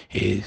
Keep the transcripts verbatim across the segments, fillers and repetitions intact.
Eh,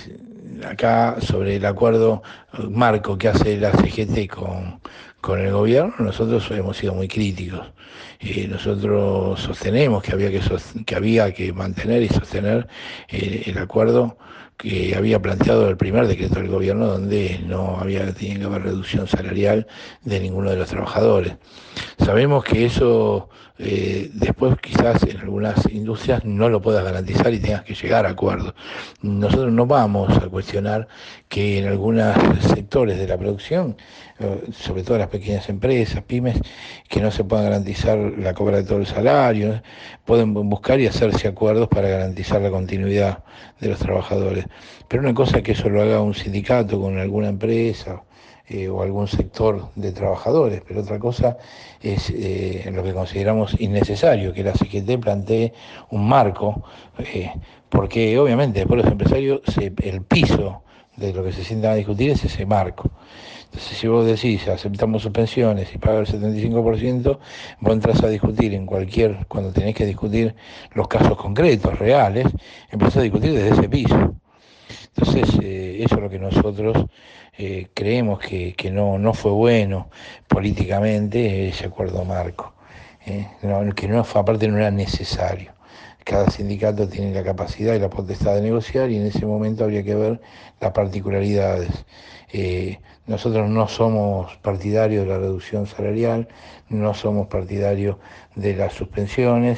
Acá sobre el acuerdo marco que hace la C G T con, con el gobierno, nosotros hemos sido muy críticos. Eh, nosotros sostenemos que había que, sos- que había que mantener y sostener eh, el acuerdo que había planteado el primer decreto del gobierno, donde no había tenía que haber reducción salarial de ninguno de los trabajadores. Sabemos que eso eh, después quizás en algunas industrias no lo puedas garantizar y tengas que llegar a acuerdos. Nosotros no vamos a cuestionar que en algunos sectores de la producción, eh, sobre todo las pequeñas empresas, pymes, que no se puedan garantizar la cobra de todo el salario, ¿eh? Pueden buscar y hacerse acuerdos para garantizar la continuidad de los trabajadores. Pero una cosa es que eso lo haga un sindicato con alguna empresa eh, o algún sector de trabajadores, pero otra cosa es eh, lo que consideramos innecesario, que la C G T plantee un marco, eh, porque obviamente después los empresarios, se, el piso de lo que se sientan a discutir es ese marco. Entonces, si vos decís, aceptamos suspensiones y paga el setenta y cinco por ciento, vos entras a discutir en cualquier, cuando tenés que discutir los casos concretos, reales, empezás a discutir desde ese piso. Entonces, eh, eso es lo que nosotros eh, creemos que, que no, no fue bueno políticamente, ese acuerdo marco, eh, no, que no fue, aparte no era necesario. Cada sindicato tiene la capacidad y la potestad de negociar y en ese momento habría que ver las particularidades. Eh, nosotros no somos partidarios de la reducción salarial, no somos partidarios de las suspensiones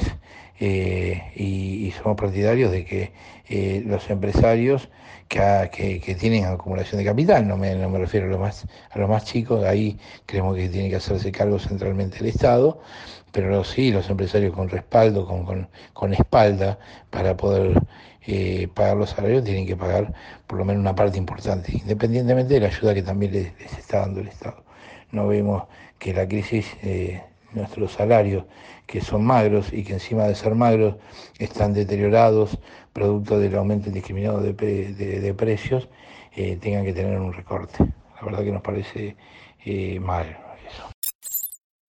eh, y, y somos partidarios de que eh, los empresarios que, que, que, tienen acumulación de capital, no me, no me refiero a los, más, a los más chicos, ahí creemos que tiene que hacerse cargo centralmente el Estado, pero sí los empresarios con respaldo, con, con, con espalda para poder eh, pagar los salarios tienen que pagar por lo menos una parte importante, independientemente de la ayuda que también les, les está dando el Estado. No vemos que la crisis, eh, nuestros salarios, que son magros y que encima de ser magros están deteriorados, producto del aumento indiscriminado de, de, de precios, eh, tengan que tener un recorte. La verdad que nos parece eh, mal.